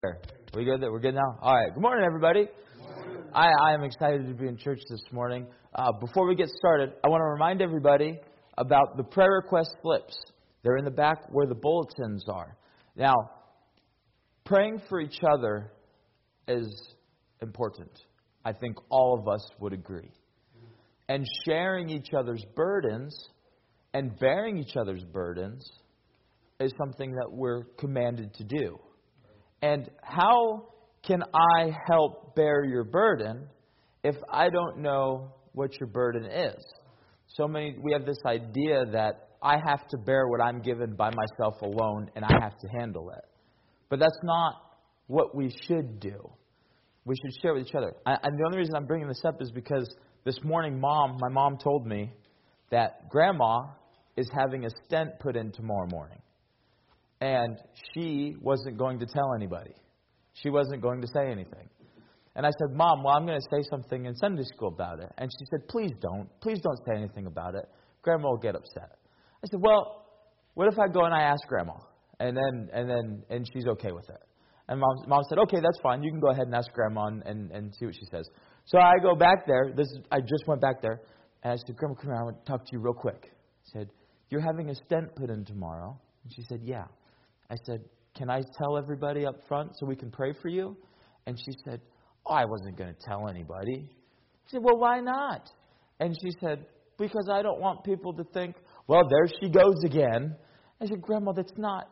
We good? We're good now? All right. Good morning, everybody. I am excited to be in church this morning. Before we get started, I want to remind everybody about the prayer request slips. They're in the back where the bulletins are. Now, praying for each other is important. I think all of us would agree. And sharing each other's burdens and bearing each other's burdens is something that we're commanded to do. And how can I help bear your burden if I don't know what your burden is? We have this idea that I have to bear what I'm given by myself alone and I have to handle it. But that's not what we should do. We should share with each other. And the only reason I'm bringing this up is because this morning my mom told me that Grandma is having a stent put in tomorrow morning. And she wasn't going to tell anybody. She wasn't going to say anything. And I said, Mom, well, I'm going to say something in Sunday school about it. And she said, please don't. Please don't say anything about it. Grandma will get upset. I said, well, what if I go and I ask Grandma? And she's okay with it. And Mom said, okay, that's fine. You can go ahead and ask Grandma and see what she says. So I go back there. I just went back there. And I said, Grandma, come here. I want to talk to you real quick. I said, you're having a stent put in tomorrow. And she said, yeah. I said, can I tell everybody up front so we can pray for you? And she said, oh, I wasn't going to tell anybody. I said, well, why not? And she said, because I don't want people to think, well, there she goes again. I said, Grandma, that's not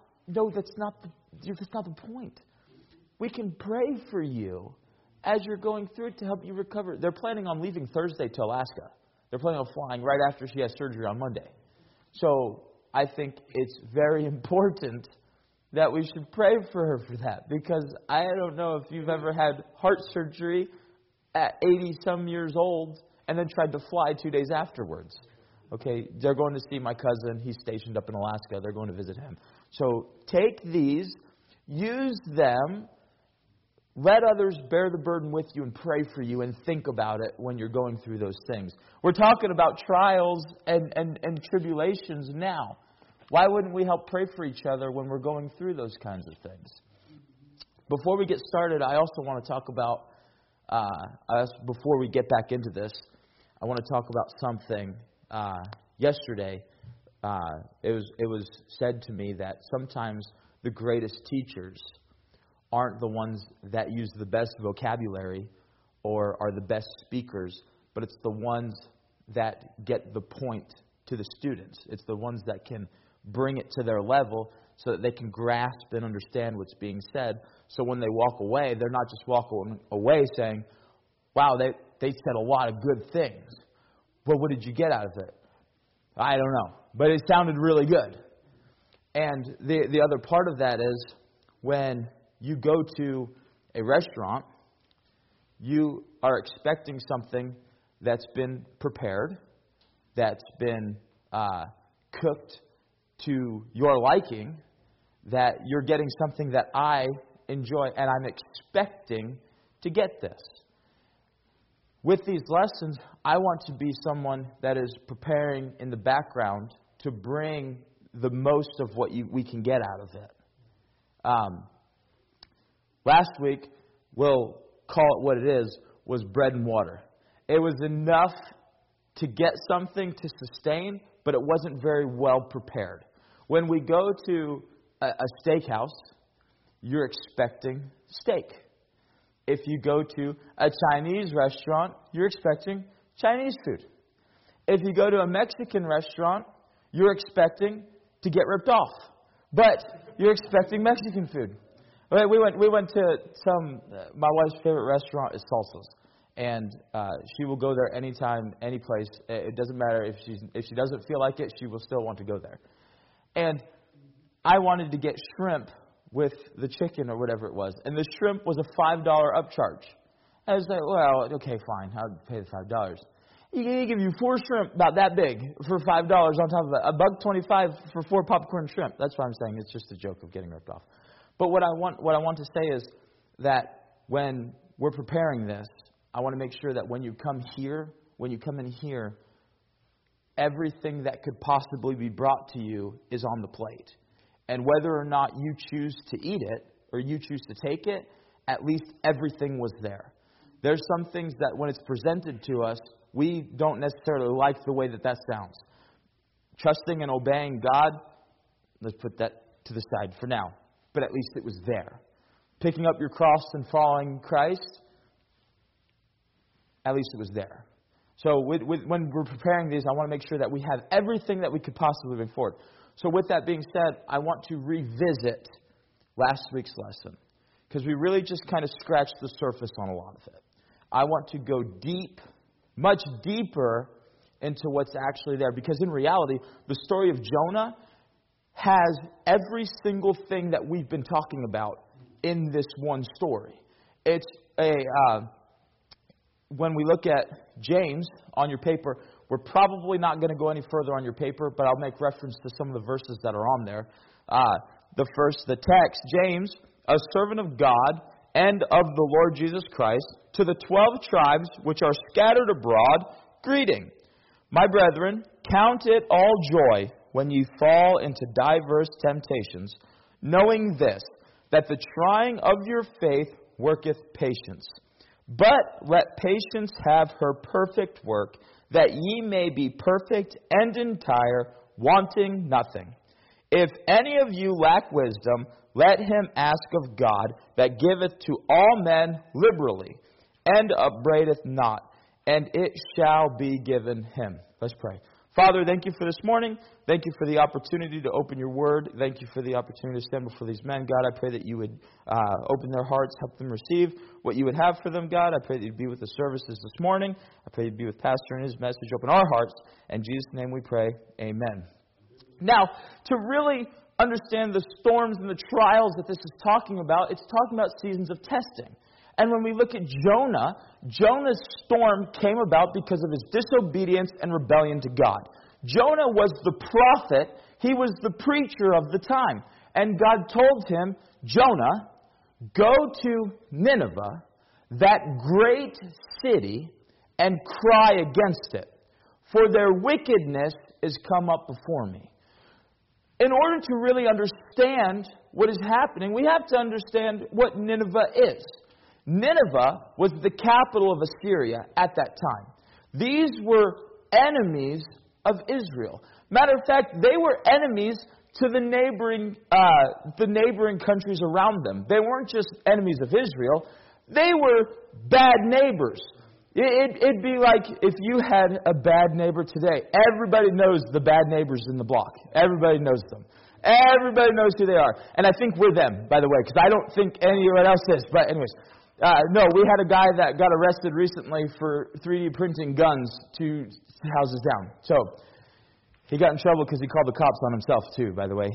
the point. We can pray for you as you're going through it to help you recover. They're planning on leaving Thursday to Alaska. They're planning on flying right after she has surgery on Monday. So I think it's very important that we should pray for her for that, because I don't know if you've ever had heart surgery at 80-some years old and then tried to fly 2 days afterwards. Okay, they're going to see my cousin. He's stationed up in Alaska. They're going to visit him. So take these, use them, let others bear the burden with you and pray for you and think about it when you're going through those things. We're talking about trials and tribulations now. Why wouldn't we help pray for each other when we're going through those kinds of things? Before we get started, I also want to talk about, before we get back into this, I want to talk about something. Yesterday, it was said to me that sometimes the greatest teachers aren't the ones that use the best vocabulary or are the best speakers, but it's the ones that get the point to the students. It's the ones that can bring it to their level so that they can grasp and understand what's being said. So when they walk away, they're not just walking away saying, wow, they said a lot of good things. Well, what did you get out of it? I don't know. But it sounded really good. And the other part of that is when you go to a restaurant, you are expecting something that's been prepared, that's been cooked to your liking, that you're getting something that I enjoy, and I'm expecting to get this. With these lessons, I want to be someone that is preparing in the background to bring the most of what we can get out of it. Last week, we'll call it what it is, was bread and water. It was enough to get something to sustain, but it wasn't very well prepared. When we go to a steakhouse, you're expecting steak. If you go to a Chinese restaurant, you're expecting Chinese food. If you go to a Mexican restaurant, you're expecting to get ripped off. But you're expecting Mexican food. We went to my wife's favorite restaurant is Salsa's. And she will go there anytime, any place. It doesn't matter if she doesn't feel like it, she will still want to go there. And I wanted to get shrimp with the chicken or whatever it was. And the shrimp was a $5 upcharge. I was like, well, okay, fine. I'll pay the $5. He give you 4 shrimp about that big for $5 on top of it. $1.25 for 4 popcorn shrimp. That's what I'm saying. It's just a joke of getting ripped off. But what I want to say is that when we're preparing this, I want to make sure that when you come in here, everything that could possibly be brought to you is on the plate. And whether or not you choose to eat it or you choose to take it, at least everything was there. There's some things that when it's presented to us, we don't necessarily like the way that sounds. Trusting and obeying God, let's put that to the side for now. But at least it was there. Picking up your cross and following Christ, at least it was there. So when we're preparing these, I want to make sure that we have everything that we could possibly bring forward. So with that being said, I want to revisit last week's lesson, because we really just kind of scratched the surface on a lot of it. I want to go deep, much deeper into what's actually there, because in reality, the story of Jonah has every single thing that we've been talking about in this one story. It's when we look at James on your paper, we're probably not going to go any further on your paper, but I'll make reference to some of the verses that are on there. The text, James, a servant of God and of the Lord Jesus Christ, to the 12 tribes which are scattered abroad, greeting. My brethren, count it all joy when you fall into diverse temptations, knowing this, that the trying of your faith worketh patience. But let patience have her perfect work, that ye may be perfect and entire, wanting nothing. If any of you lack wisdom, let him ask of God, that giveth to all men liberally, and upbraideth not, and it shall be given him. Let's pray. Father, thank you for this morning. Thank you for the opportunity to open your word. Thank you for the opportunity to stand before these men. God, I pray that you would open their hearts, help them receive what you would have for them, God. I pray that you'd be with the services this morning. I pray you'd be with Pastor and his message. Open our hearts. In Jesus' name we pray. Amen. Now, to really understand the storms and the trials that this is talking about, it's talking about seasons of testing. And when we look at Jonah, Jonah's storm came about because of his disobedience and rebellion to God. Jonah was the prophet. He was the preacher of the time. And God told him, Jonah, go to Nineveh, that great city, and cry against it, for their wickedness is come up before me. In order to really understand what is happening, we have to understand what Nineveh is. Nineveh was the capital of Assyria at that time. These were enemies of Israel. Matter of fact, they were enemies to the neighboring countries around them. They weren't just enemies of Israel. They were bad neighbors. It'd be like if you had a bad neighbor today. Everybody knows the bad neighbors in the block. Everybody knows them. Everybody knows who they are. And I think we're them, by the way, because I don't think anyone else is. But anyways, no, we had a guy that got arrested recently for 3D printing guns 2 houses down. So he got in trouble because he called the cops on himself too, by the way.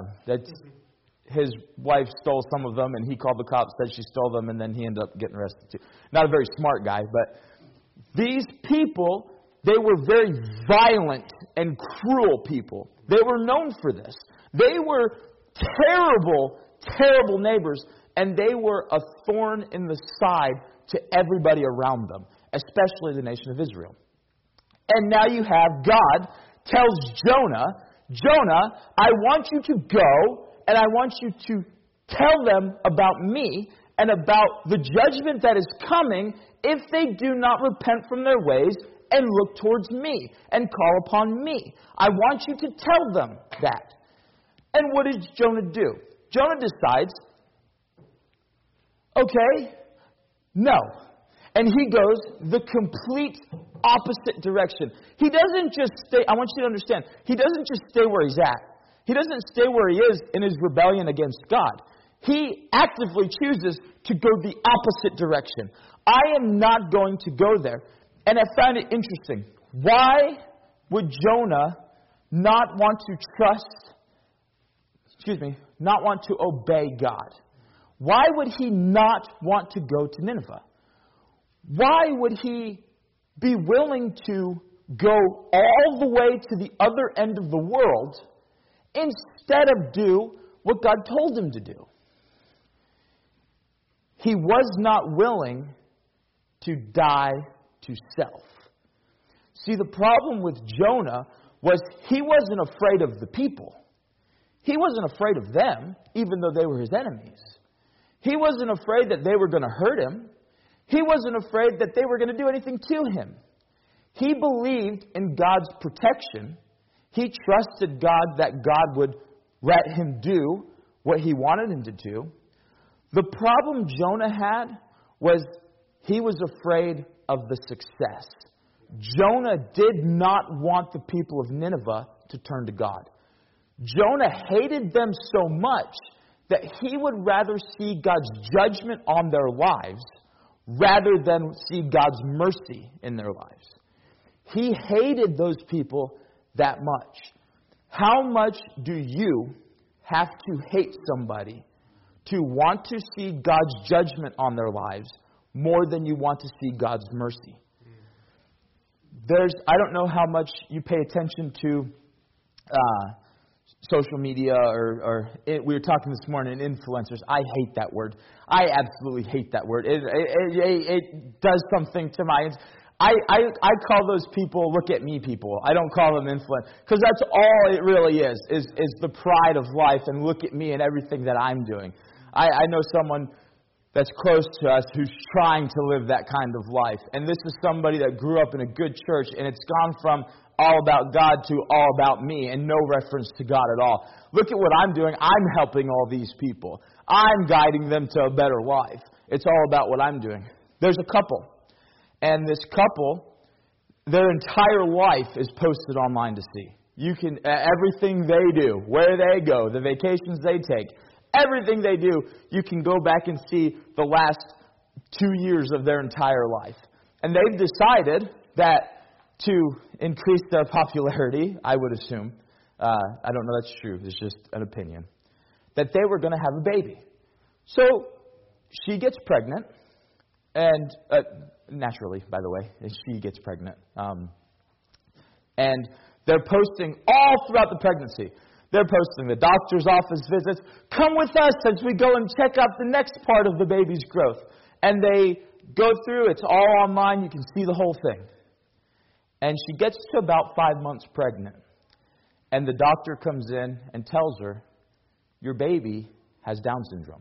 His wife stole some of them, and he called the cops, said she stole them, and then he ended up getting arrested too. Not a very smart guy, but these people, they were very violent and cruel people. They were known for this. They were terrible, terrible neighbors, and they were a thorn in the side to everybody around them, especially the nation of Israel. And now you have God tells Jonah, Jonah, I want you to go, and I want you to tell them about me and about the judgment that is coming if they do not repent from their ways and look towards me and call upon me. I want you to tell them that. And what does Jonah do? Jonah decides, okay, no. And he goes the complete opposite direction. He doesn't just stay, I want you to understand, he doesn't just stay where he's at. He doesn't stay where he is in his rebellion against God. He actively chooses to go the opposite direction. I am not going to go there. And I found it interesting. Why would Jonah not want to obey God? Why would he not want to go to Nineveh? Why would he be willing to go all the way to the other end of the world instead of do what God told him to do? He was not willing to die to self. See, the problem with Jonah was he wasn't afraid of the people. He wasn't afraid of them, even though they were his enemies. He wasn't afraid that they were going to hurt him. He wasn't afraid that they were going to do anything to him. He believed in God's protection. He trusted God that God would let him do what he wanted him to do. The problem Jonah had was he was afraid of the success. Jonah did not want the people of Nineveh to turn to God. Jonah hated them so much that he would rather see God's judgment on their lives rather than see God's mercy in their lives. He hated those people that much. How much do you have to hate somebody to want to see God's judgment on their lives more than you want to see God's mercy? I don't know how much you pay attention to social media we were talking this morning, influencers. I hate that word. I absolutely hate that word. It does something to my... I call those people look at me people. I don't call them influence, because that's all it really is the pride of life and look at me and everything that I'm doing. I know someone that's close to us who's trying to live that kind of life. And this is somebody that grew up in a good church, and it's gone from all about God to all about me and no reference to God at all. Look at what I'm doing. I'm helping all these people. I'm guiding them to a better life. It's all about what I'm doing. There's a couple. And this couple, their entire life is posted online to see. You can, everything they do, where they go, the vacations they take, everything they do, you can go back and see the last 2 years of their entire life. And they've decided that to increase their popularity, I would assume, I don't know that's true, it's just an opinion, that they were going to have a baby. So she gets pregnant, and naturally, by the way, she gets pregnant. And they're posting all throughout the pregnancy. They're posting the doctor's office visits. Come with us as we go and check out the next part of the baby's growth. And they go through, it's all online, you can see the whole thing. And she gets to about 5 months pregnant. And the doctor comes in and tells her, your baby has Down syndrome.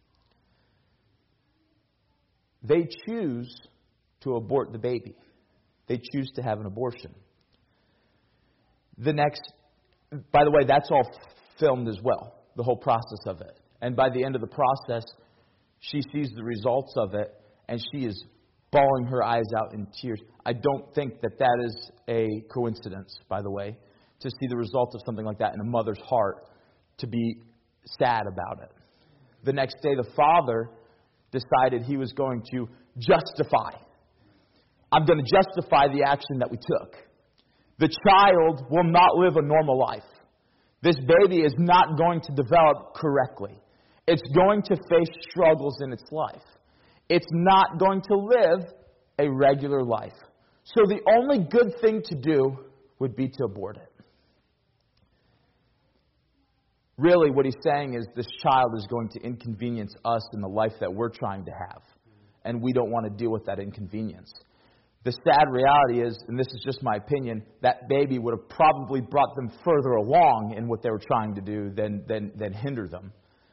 They choose to abort the baby. They choose to have an abortion. By the way, that's all filmed as well, the whole process of it. And by the end of the process, she sees the results of it, and she is bawling her eyes out in tears. I don't think that is a coincidence, by the way, to see the result of something like that in a mother's heart, to be sad about it. The next day, the father decided he was going to justify. I'm going to justify the action that we took. The child will not live a normal life. This baby is not going to develop correctly. It's going to face struggles in its life. It's not going to live a regular life. So the only good thing to do would be to abort it. Really, what he's saying is this child is going to inconvenience us in the life that we're trying to have. And we don't want to deal with that inconvenience. The sad reality is, and this is just my opinion, that baby would have probably brought them further along in what they were trying to do than hinder them.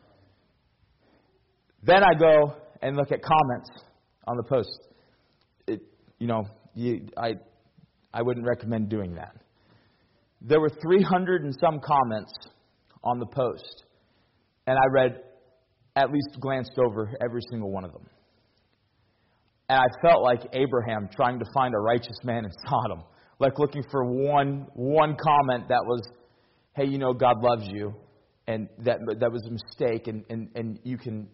Then I go and look at comments on the post. I wouldn't recommend doing that. There were 300 and some comments on the post, and I at least glanced over every single one of them. And I felt like Abraham trying to find a righteous man in Sodom, like looking for one comment that was, hey, God loves you, and that was a mistake, and you can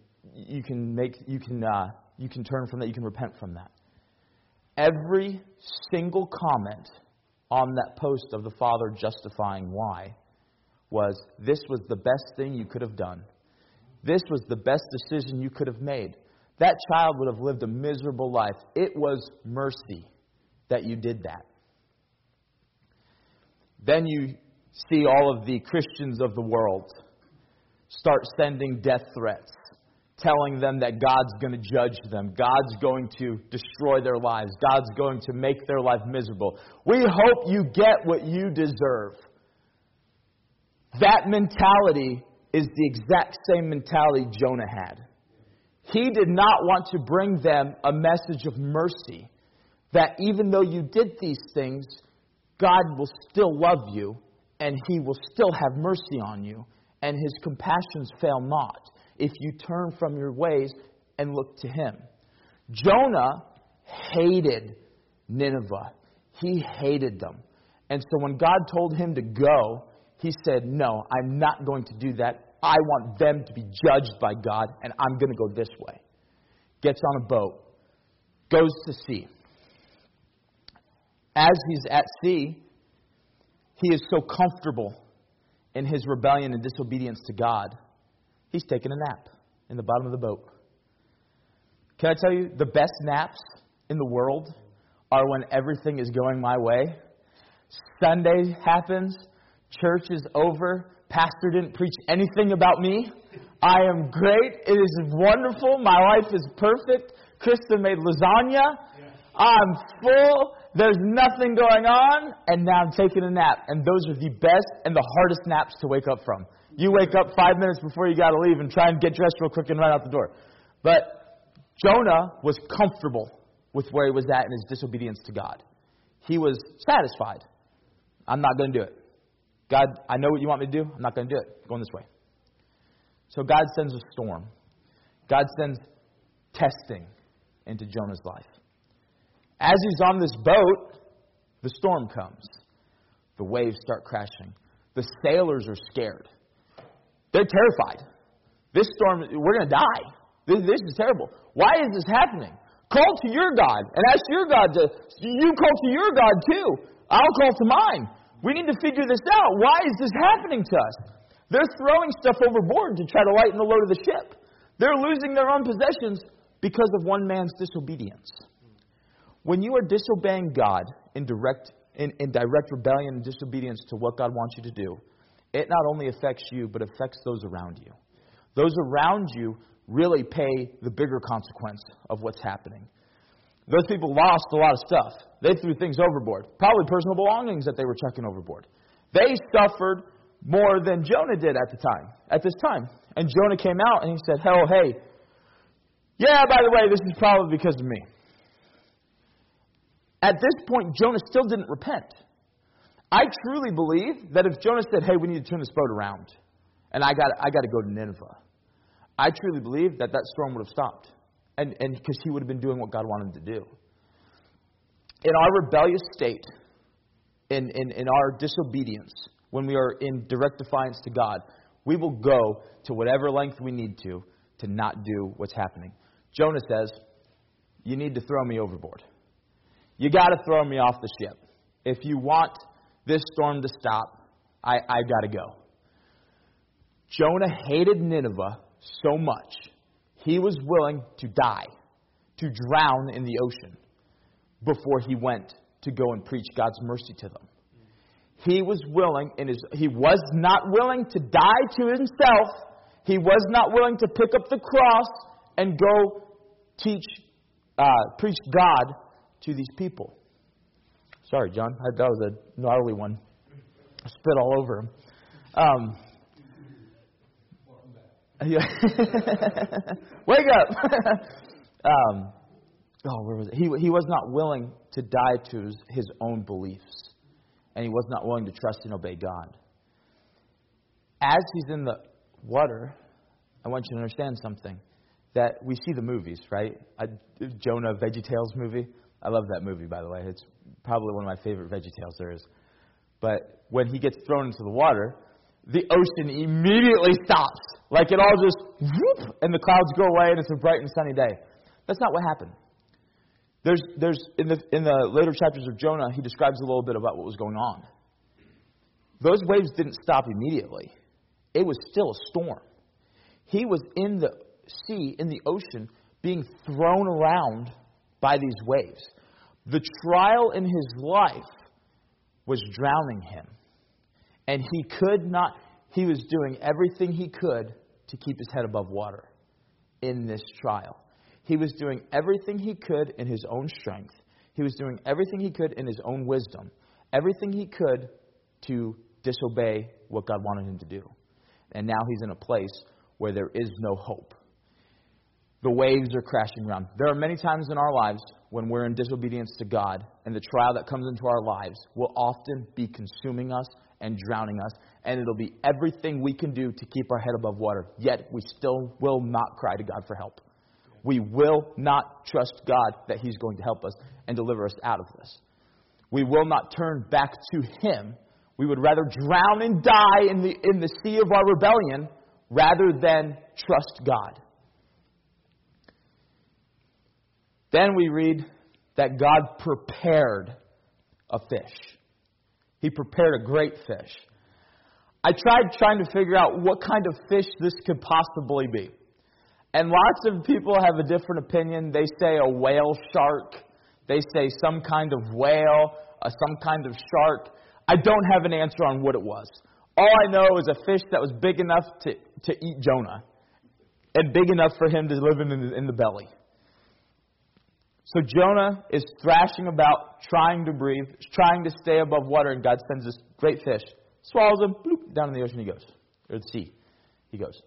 turn from that, you can repent from that. Every single comment on that post of the father justifying why was, this was the best thing you could have done. This was the best decision you could have made. That child would have lived a miserable life. It was mercy that you did that. Then you see all of the Christians of the world start sending death threats, telling them that God's going to judge them. God's going to destroy their lives. God's going to make their life miserable. We hope you get what you deserve. That mentality is the exact same mentality Jonah had. He did not want to bring them a message of mercy, that even though you did these things, God will still love you, and He will still have mercy on you, and His compassions fail not, if you turn from your ways and look to Him. Jonah hated Nineveh. He hated them. And so when God told him to go, he said, no, I'm not going to do that. I want them to be judged by God, and I'm going to go this way. Gets on a boat, goes to sea. As he's at sea, he is so comfortable in his rebellion and disobedience to God, he's taking a nap in the bottom of the boat. Can I tell you, the best naps in the world are when everything is going my way. Sunday happens, church is over, pastor didn't preach anything about me. I am great. It is wonderful. My life is perfect. Krista made lasagna. I'm full. There's nothing going on. And now I'm taking a nap. And those are the best and the hardest naps to wake up from. You wake up 5 minutes before you got to leave and try and get dressed real quick and run out the door. But Jonah was comfortable with where he was at in his disobedience to God. He was satisfied. I'm not going to do it. God, I know what you want me to do. I'm not going to do it. I'm going this way. So God sends a storm. God sends testing into Jonah's life. As he's on this boat, the storm comes. The waves start crashing. The sailors are scared. They're terrified. This storm, we're going to die. This is terrible. Why is this happening? Call to your God and ask your God to, you call to your God too. I'll call to mine. We need to figure this out. Why is this happening to us? They're throwing stuff overboard to try to lighten the load of the ship. They're losing their own possessions because of one man's disobedience. When you are disobeying God in direct rebellion and disobedience to what God wants you to do, it not only affects you, but affects those around you. Those around you really pay the bigger consequence of what's happening. Those people lost a lot of stuff. They threw things overboard. Probably personal belongings that they were chucking overboard. They suffered more than Jonah did at this time. And Jonah came out and he said, oh, hey, yeah, by the way, this is probably because of me. At this point, Jonah still didn't repent. I truly believe that if Jonah said, hey, we need to turn this boat around, and I got to go to Nineveh, I truly believe that storm would have stopped. And because he would have been doing what God wanted him to do. In our rebellious state, in our disobedience, when we are in direct defiance to God, we will go to whatever length we need to not do what's happening. Jonah says, you need to throw me overboard. You got to throw me off the ship. If you want this storm to stop, I got to go. Jonah hated Nineveh so much, he was willing to die, to drown in the ocean, before he went to go and preach God's mercy to them. He was willing, he was not willing to die to himself. He was not willing to pick up the cross and go preach God to these people. Sorry, John, that was a gnarly one. I spit all over him. Wake up! Where was it? He was not willing to die to his own beliefs. And he was not willing to trust and obey God. As he's in the water, I want you to understand something. That we see the movies, right? Jonah VeggieTales movie. I love that movie, by the way. It's probably one of my favorite VeggieTales there is. But when he gets thrown into the water, the ocean immediately stops. Like it all just whoop, and the clouds go away, and it's a bright and sunny day. That's not what happened. There's in the later chapters of Jonah, he describes a little bit about what was going on. Those waves didn't stop immediately. It was still a storm. He was in the sea, in the ocean, being thrown around by these waves. The trial in his life was drowning him. And he was doing everything he could to keep his head above water in this trial. He was doing everything he could in his own strength. He was doing everything he could in his own wisdom. Everything he could to disobey what God wanted him to do. And now he's in a place where there is no hope. The waves are crashing around. There are many times in our lives when we're in disobedience to God, and the trial that comes into our lives will often be consuming us and drowning us, and it'll be everything we can do to keep our head above water. Yet we still will not cry to God for help. We will not trust God that He's going to help us and deliver us out of this. We will not turn back to Him. We would rather drown and die in the sea of our rebellion rather than trust God. Then we read that God prepared a fish. He prepared a great fish. I tried trying to figure out what kind of fish this could possibly be. And lots of people have a different opinion. They say a whale shark. They say some kind of whale, some kind of shark. I don't have an answer on what it was. All I know is a fish that was big enough to eat Jonah and big enough for him to live in the belly. So Jonah is thrashing about, trying to breathe, trying to stay above water, and God sends this great fish. Swallows him, bloop, down in the ocean he goes. Or the sea, he goes.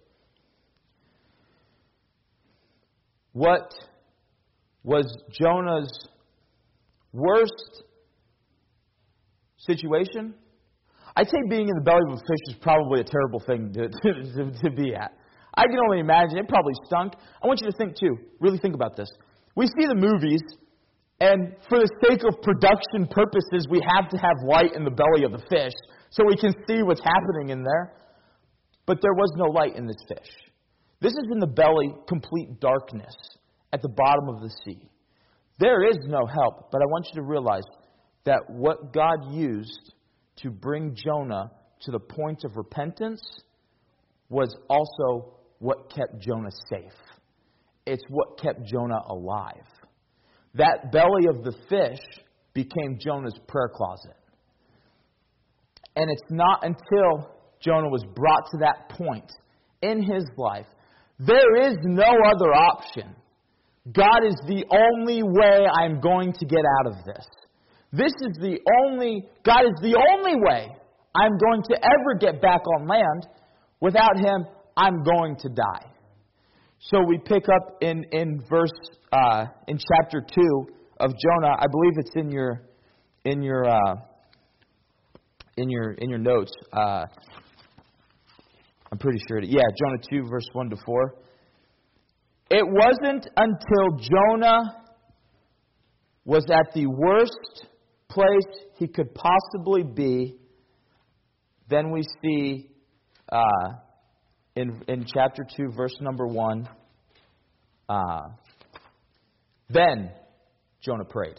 What was Jonah's worst situation? I'd say being in the belly of a fish is probably a terrible thing to be at. I can only imagine. It probably stunk. I want you to think, too. Really think about this. We see the movies, and for the sake of production purposes, we have to have light in the belly of the fish so we can see what's happening in there. But there was no light in this fish. This is in the belly, complete darkness at the bottom of the sea. There is no help, but I want you to realize that what God used to bring Jonah to the point of repentance was also what kept Jonah safe. It's what kept Jonah alive. That belly of the fish became Jonah's prayer closet. And it's not until Jonah was brought to that point in his life, there is no other option. God is the only way I'm going to get out of this. God is the only way I'm going to ever get back on land. Without Him, I'm going to die. So we pick up in chapter 2 of Jonah. I believe it's in your notes. I'm pretty sure. Jonah 2, verse 1 to 4. It wasn't until Jonah was at the worst place he could possibly be, then we see in chapter 2, verse number 1, then Jonah prayed.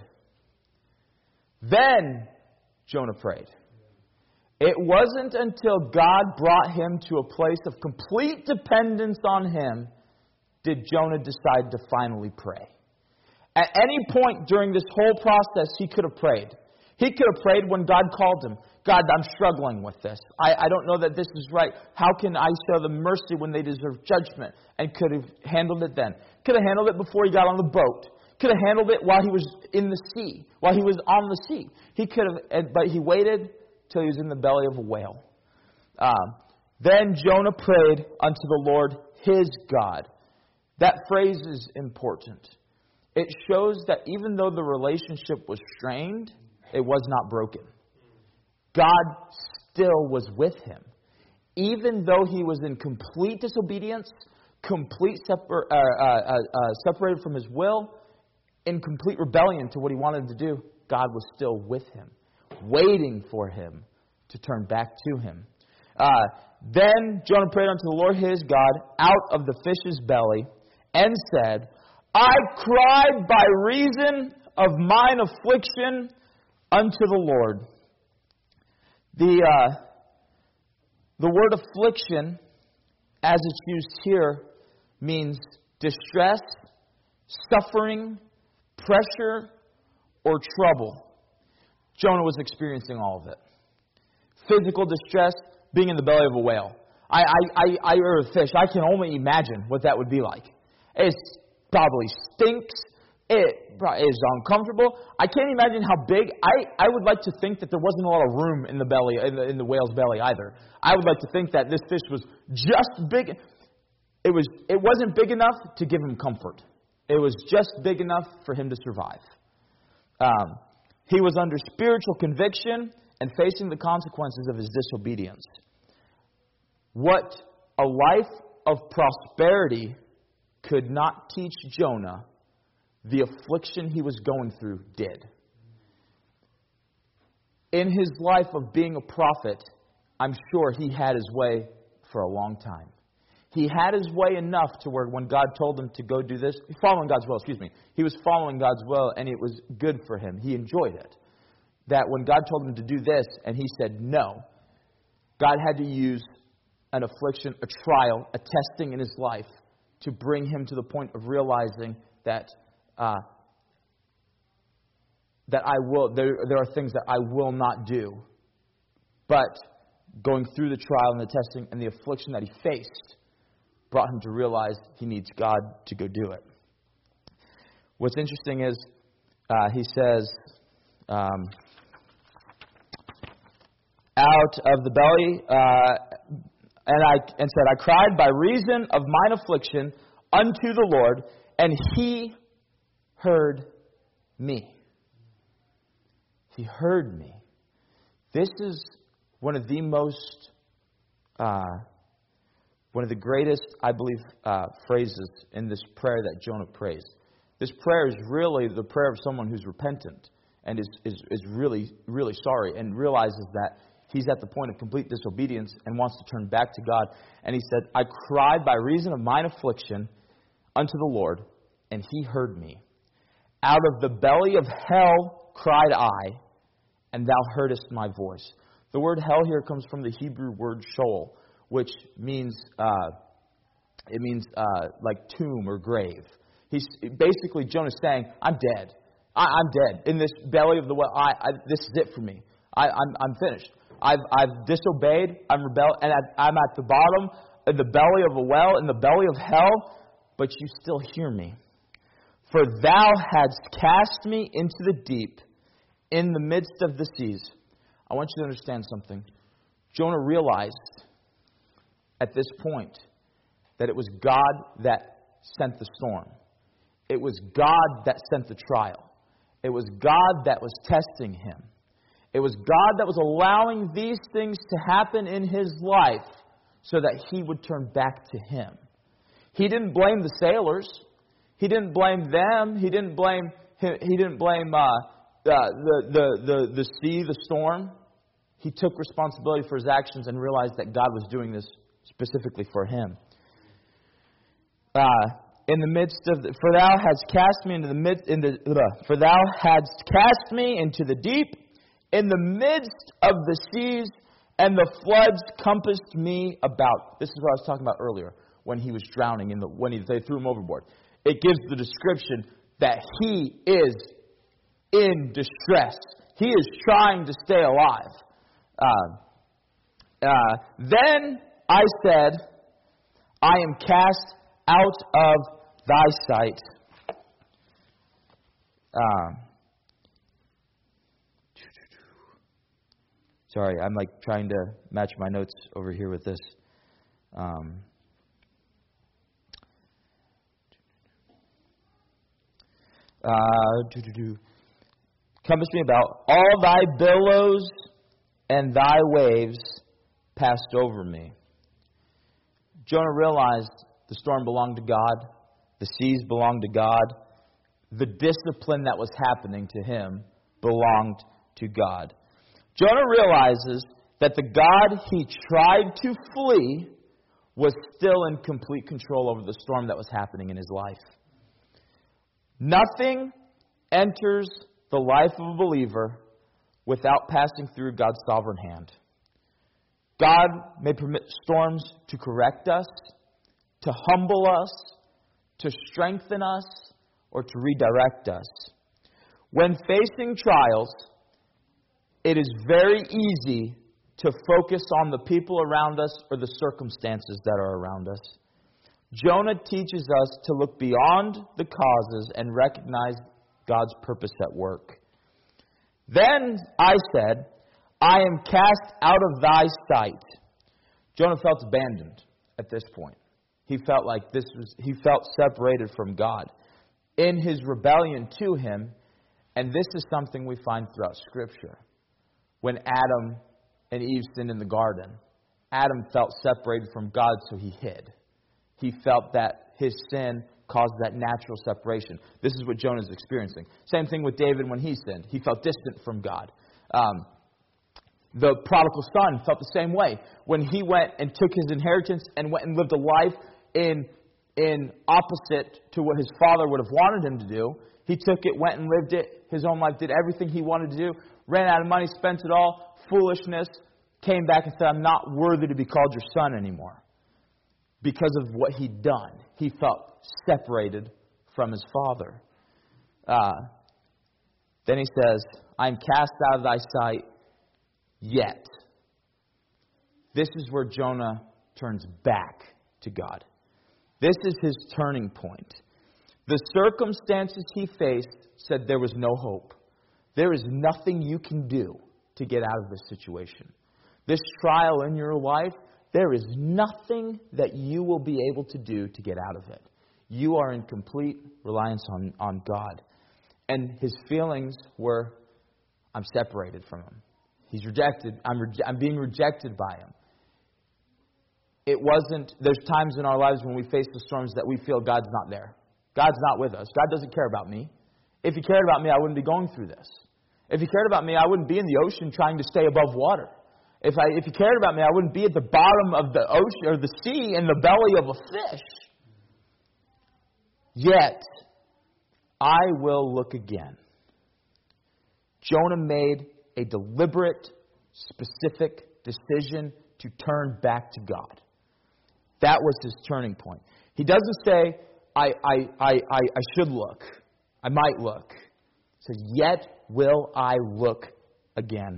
Then Jonah prayed. It wasn't until God brought him to a place of complete dependence on Him did Jonah decide to finally pray. At any point during this whole process, he could have prayed. He could have prayed when God called him. God, I'm struggling with this. I don't know that this is right. How can I show them mercy when they deserve judgment? And could have handled it then. Could have handled it before he got on the boat. Could have handled it while he was in the sea, while he was on the sea. He could have, but he waited till he was in the belly of a whale. Then Jonah prayed unto the Lord his God. That phrase is important. It shows that even though the relationship was strained, it was not broken. God still was with him. Even though he was in complete disobedience, separated from his will, in complete rebellion to what he wanted to do, God was still with him, waiting for him to turn back to him. Then Jonah prayed unto the Lord his God out of the fish's belly, and said, I cried by reason of mine affliction unto the Lord. The word affliction, as it's used here, means distress, suffering, pressure, or trouble. Jonah was experiencing all of it. Physical distress, being in the belly of a whale. Or a fish. I can only imagine what that would be like. It probably stinks. It is uncomfortable. I can't imagine how big. I would like to think that there wasn't a lot of room in the belly, in the whale's belly either. I would like to think that this fish was just big. it wasn't big enough to give him comfort. It was just big enough for him to survive. He was under spiritual conviction and facing the consequences of his disobedience. What a life of prosperity could not teach Jonah, the affliction he was going through did. In his life of being a prophet, I'm sure he had his way for a long time. He had his way enough to where when God told him to go do this, following God's will, he was following God's will and it was good for him. He enjoyed it. That when God told him to do this and he said no, God had to use an affliction, a trial, a testing in his life to bring him to the point of realizing that there are things that I will not do. But going through the trial and the testing and the affliction that he faced brought him to realize he needs God to go do it. What's interesting is he says, out of the belly, and said, I cried by reason of mine affliction unto the Lord, and he heard me. He heard me. This is one of the greatest, I believe, phrases in this prayer that Jonah prays. This prayer is really the prayer of someone who's repentant and is really, really sorry and realizes that he's at the point of complete disobedience and wants to turn back to God. And he said, I cried by reason of mine affliction unto the Lord, and he heard me. Out of the belly of hell cried I, and thou heardest my voice. The word hell here comes from the Hebrew word Sheol, which means like tomb or grave. He's basically, Jonah's saying, I'm dead. I'm dead in this belly of the well. This is it for me. I'm finished. I've disobeyed. I'm rebelled, and I'm at the bottom, in the belly of a well, in the belly of hell. But you still hear me. For thou hadst cast me into the deep, in the midst of the seas. I want you to understand something. Jonah realized at this point that it was God that sent the storm. It was God that sent the trial. It was God that was testing him. It was God that was allowing these things to happen in his life so that he would turn back to him. He didn't blame the sailors. He didn't blame them. He didn't blame the sea, the storm. He took responsibility for his actions and realized that God was doing this specifically for him. In the midst of for thou hadst cast me into for thou hadst cast me into the deep, in the midst of the seas, and the floods compassed me about. This is what I was talking about earlier when he was drowning they threw him overboard. It gives the description that he is in distress. He is trying to stay alive. Then I said, I am cast out of thy sight. Sorry, I'm like trying to match my notes over here with this. Compass me about. All thy billows and thy waves passed over me. Jonah realized the storm belonged to God. The seas belonged to God. The discipline that was happening to him belonged to God. Jonah realizes that the God he tried to flee was still in complete control over the storm that was happening in his life. Nothing enters the life of a believer without passing through God's sovereign hand. God may permit storms to correct us, to humble us, to strengthen us, or to redirect us. When facing trials, it is very easy to focus on the people around us or the circumstances that are around us. Jonah teaches us to look beyond the causes and recognize God's purpose at work. Then I said, I am cast out of thy sight. Jonah felt abandoned at this point. He felt like he felt separated from God in his rebellion to him. And this is something we find throughout Scripture. When Adam and Eve sinned in the garden, Adam felt separated from God, so he hid. He felt that his sin caused that natural separation. This is what Jonah is experiencing. Same thing with David when he sinned. He felt distant from God. The prodigal son felt the same way. When he went and took his inheritance and went and lived a life in opposite to what his father would have wanted him to do, he took it, went and lived it, his own life, did everything he wanted to do, ran out of money, spent it all, foolishness, came back and said, I'm not worthy to be called your son anymore. Because of what he'd done, he felt separated from his father. Then he says, I am cast out of thy sight, yet. This is where Jonah turns back to God. This is his turning point. The circumstances he faced said there was no hope. There is nothing you can do to get out of this situation. This trial in your life, there is nothing that you will be able to do to get out of it. You are in complete reliance on God. And his feelings were, I'm separated from him. He's rejected. I'm being rejected by him. It wasn't, there's times in our lives when we face the storms that we feel God's not there. God's not with us. God doesn't care about me. If He cared about me, I wouldn't be going through this. If He cared about me, I wouldn't be in the ocean trying to stay above water. If He cared about me, I wouldn't be at the bottom of the ocean or the sea in the belly of a fish. Yet, I will look again. Jonah made a deliberate, specific decision to turn back to God. That was his turning point. He doesn't say, I should look. I might look. He says, yet will I look again.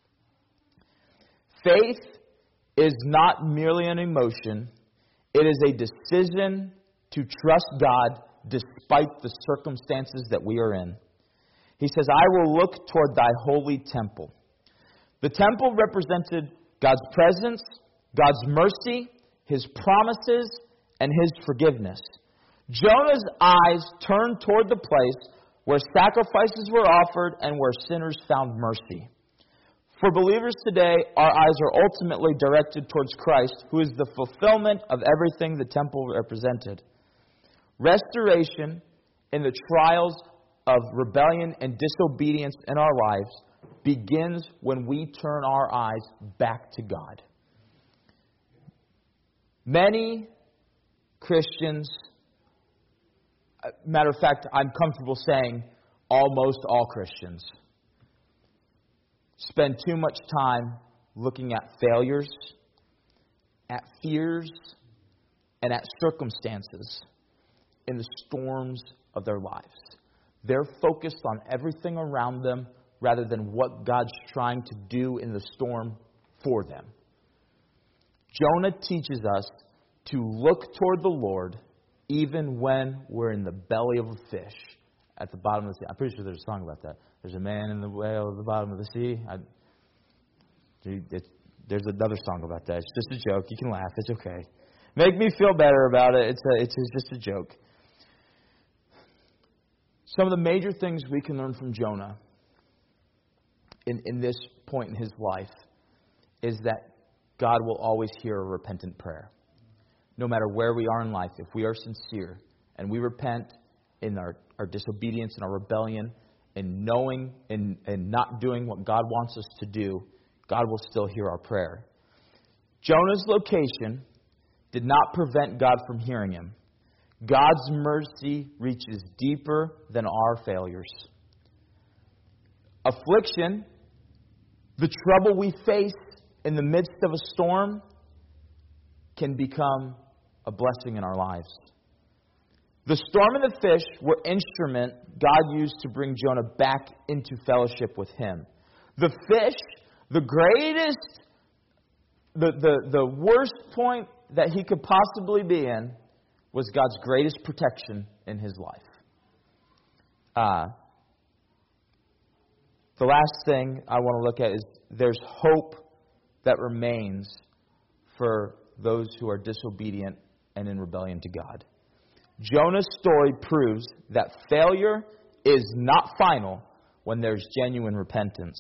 Faith is not merely an emotion. It is a decision to trust God despite the circumstances that we are in. He says, I will look toward thy holy temple. The temple represented God's presence, God's mercy, His promises, and His forgiveness. Jonah's eyes turned toward the place where sacrifices were offered and where sinners found mercy. For believers today, our eyes are ultimately directed towards Christ, who is the fulfillment of everything the temple represented. Restoration in the trials of rebellion and disobedience in our lives begins when we turn our eyes back to God. Many Christians, matter of fact, I'm comfortable saying almost all Christians, spend too much time looking at failures, at fears, and at circumstances in the storms of their lives. They're focused on everything around them rather than what God's trying to do in the storm for them. Jonah teaches us to look toward the Lord even when we're in the belly of a fish at the bottom of the sea. I'm pretty sure there's a song about that. There's a man in the whale at the bottom of the sea. There's another song about that. It's just a joke. You can laugh. It's okay. Make me feel better about it. It's just a joke. Some of the major things we can learn from Jonah in this point in his life is that God will always hear a repentant prayer. No matter where we are in life, if we are sincere and we repent in our disobedience and our rebellion and knowing and not doing what God wants us to do, God will still hear our prayer. Jonah's location did not prevent God from hearing him. God's mercy reaches deeper than our failures. Affliction, the trouble we face in the midst of a storm, can become a blessing in our lives. The storm and the fish were instrument God used to bring Jonah back into fellowship with Him. The fish, the greatest, the worst point that he could possibly be in was God's greatest protection in his life. The last thing I want to look at is there's hope that remains for those who are disobedient and in rebellion to God. Jonah's story proves that failure is not final when there's genuine repentance.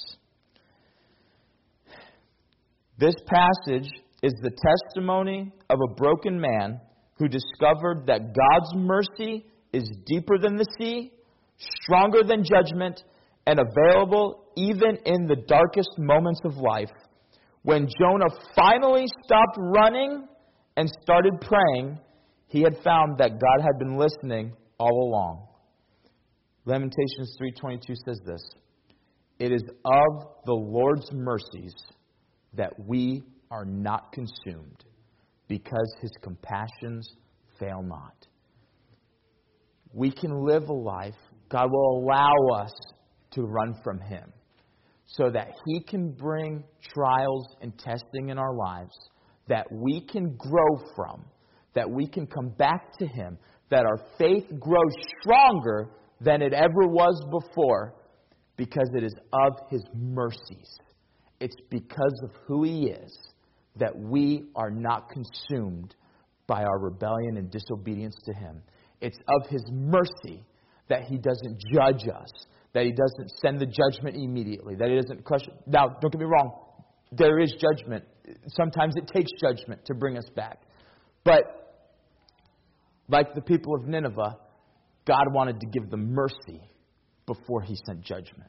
This passage is the testimony of a broken man who discovered that God's mercy is deeper than the sea, stronger than judgment, and available even in the darkest moments of life. When Jonah finally stopped running and started praying, he had found that God had been listening all along. Lamentations 3:22 says this, "It is of the Lord's mercies that we are not consumed, because His compassions fail not." We can live a life, God will allow us to run from Him, so that He can bring trials and testing in our lives that we can grow from, that we can come back to Him, that our faith grows stronger than it ever was before, because it is of His mercies. It's because of who He is that we are not consumed by our rebellion and disobedience to Him. It's of His mercy that He doesn't judge us, that He doesn't send the judgment immediately, that He doesn't crush it. Now, don't get me wrong, there is judgment. Sometimes it takes judgment to bring us back. But like the people of Nineveh, God wanted to give them mercy before He sent judgment.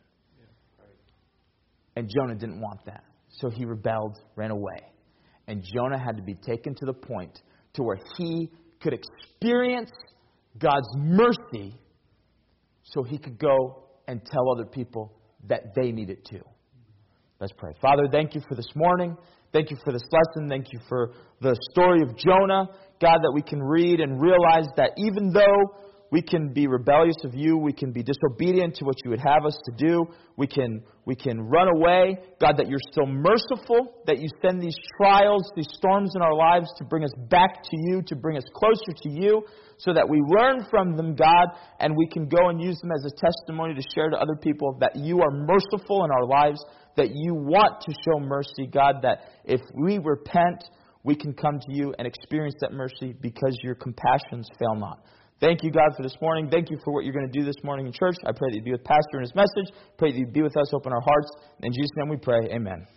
And Jonah didn't want that. So he rebelled, ran away. And Jonah had to be taken to the point to where he could experience God's mercy so he could go and tell other people that they need it too. Let's pray. Father, thank You for this morning. Thank You for this lesson. Thank You for the story of Jonah. God, that we can read and realize that even though we can be rebellious of You, we can be disobedient to what You would have us to do, we can run away. God, that You're still merciful, that You send these trials, these storms in our lives to bring us back to You, to bring us closer to You, so that we learn from them, God, and we can go and use them as a testimony to share to other people that You are merciful in our lives, that You want to show mercy, God, that if we repent, we can come to You and experience that mercy because Your compassions fail not. Thank You, God, for this morning. Thank You for what You're going to do this morning in church. I pray that You be with Pastor and his message. Pray that You be with us, open our hearts. In Jesus' name we pray. Amen.